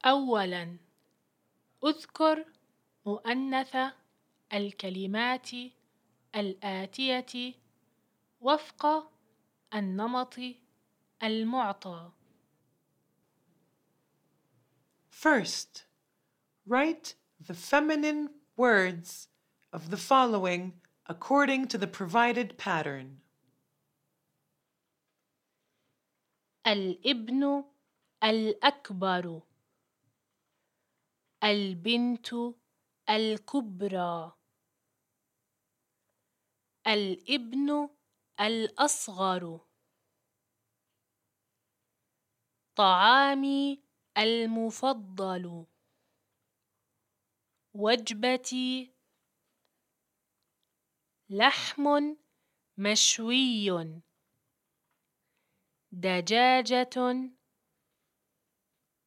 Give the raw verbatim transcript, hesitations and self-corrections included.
أولاً، اذكر مؤنث الكلمات الآتية وفق النمط المعطى. First, write the feminine words of the following according to the provided pattern. الابن الأكبر، البنت الكبرى، الابن الأصغر، طعامي المفضل، وجبتي لحم مشوي، دجاجة